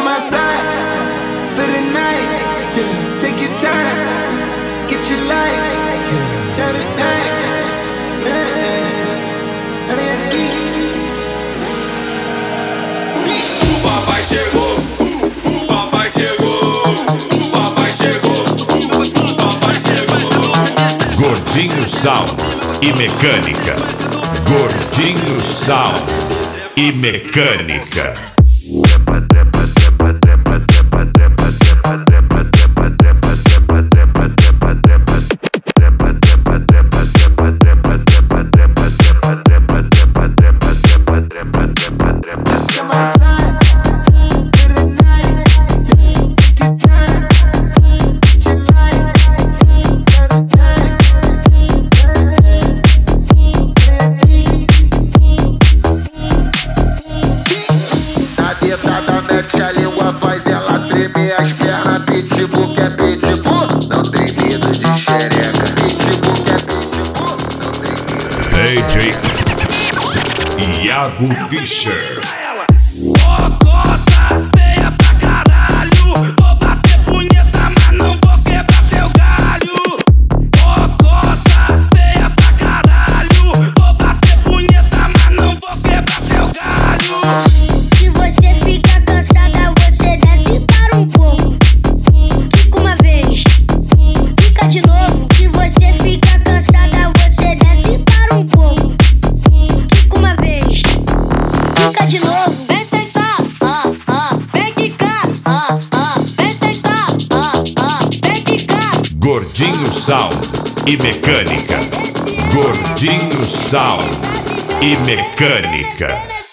Come outside for the night. Take your time, get your life. Got it night. O papai chegou, o papai chegou, o papai chegou, o papai chegou. Gordinho Sound e Mecânica. Gordinho Sound e Mecânica. Mete a língua, faz ela tremer as pernas. Pitbull que é pitbull, não tem medo de xereca. Pitbull que é pitbull, não tem medo. DJ Iago Fischer. Cota, feia pra caralho. Vou bater punheta, mas não vou quebrar teu galho. Cota, feia pra caralho. Vou bater punheta, mas não vou quebrar teu galho. Se você fica cansada, você desce para um pouco. Fica uma vez, fica de novo. Se você fica cansada, você desce para um pouco. Fica uma vez, fica de novo. Vem sentar, vem quicar, vem sentar, vem quicar. Gordinho Sound e Mecânica. Gordinho Sound e Mecânica.